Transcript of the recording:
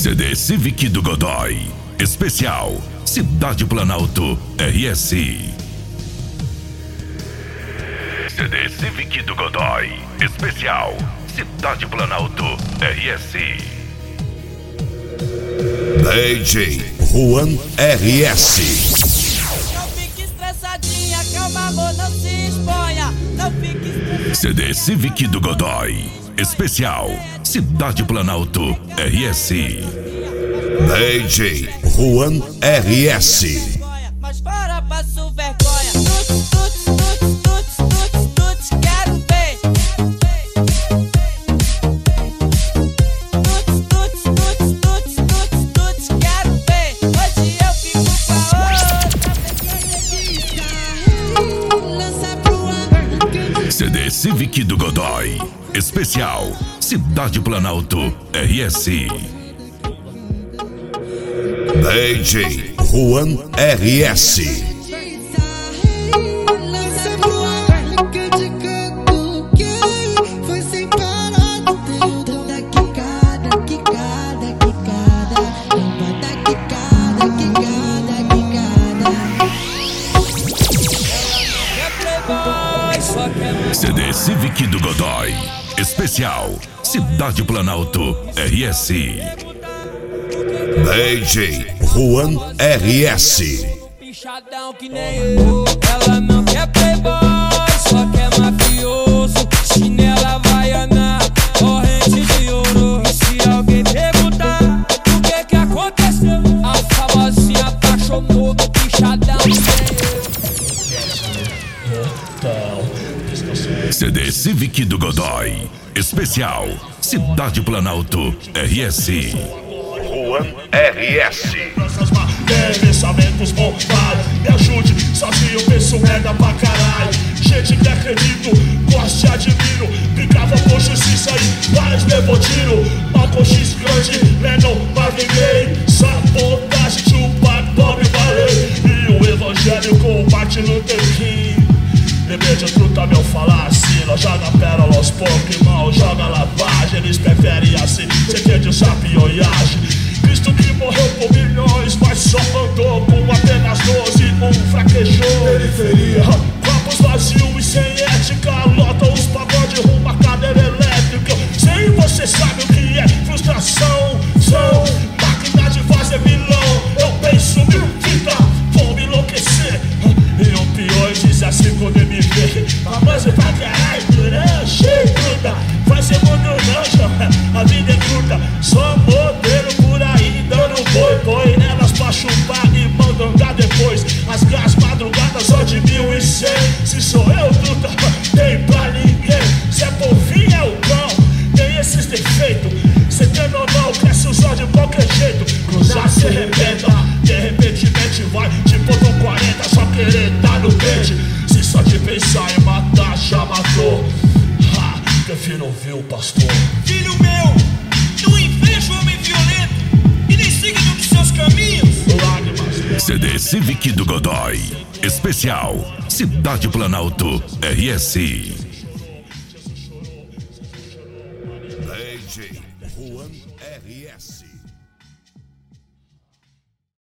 CD Civic do Godoy. Especial Cidade Planalto RS. CD Civic do Godoy. Especial Cidade Planalto RS. DJ Juan RS. Não fique estressadinha, calma amor, não se exponha. Não fique estressadinha. CD Civic do Godoy. Especial Cidade Planalto RS. DJ Juan RS. Mas fora passo vergonha. Tuts, tuts, tuts, tuts, tuts, tuts, quero ver. Tuts, tuts, tuts, tuts, tuts, tuts, quero ver. Hoje eu fico com a outra. CD Civic do Godoy. Especial Cidade Planalto RS. DJ Juan RS. CD Civic do Godoy. Especial Cidade Planalto RS. DJ Juan RS. Pichadão que nem eu. Ela não quer playboy, só quer mafioso. Chinela havaiana, corrente de ouro. E se alguém perguntar o que aconteceu, a famosinha apaixonou do pichadão que nem eu. CD Civic do Godoy. Especial Cidade Planalto RS. Juan RS. Pensamentos bombados, me ajude, sozinho eu penso merda pra caralho. Gente que acredito, gosto e admiro. Brincava com justiça e vários levou tiro. Malcolm X grande, Lennon, Marvin Gaye. Sabotagem, Tupac, Bob Marley. E o evangelho com o Martin Luther King. Bebê de truta, meu falar assim. Nós joga pérola aos poucos, irmão, joga lavagem. Eles preferem assim, cê quer de sapioiagem. Cristo que morreu por milhões, mas só andou com apenas 12, fraquejou. Periferia, copos vazios e sem ética, lota os pagodes rumo à cadeira elétrica. Sem você sabe o que é frustração, são máquina de fazer vilão. Eu penso mil fita, vou me enlouquecer. E o pior diz assim quando me vê. Famoso pra caralho, durão, cheio truta. Vai ser mundo não, a vida é curta. Só modelo por aí dando boi. Põe nelas pra chupar e mandam dar depois. As gás madrugadas só de 1100. Se sou eu truta, tem pra ninguém. Se é polvinho é o cão, tem esses defeitos. Cê tem normal, cresce os olhos de qualquer jeito. Cruzar se arrebenta, de repente mente vai. Tipo do 40, só querer dar no dente. Se só de pensar em matar, já matou. Prefiro ouvir o pastor. Filho meu, não inveja o homem violento e nem siga nos seus caminhos. Lágrimas. CD Civic do Godoy. Especial Cidade Planalto RS.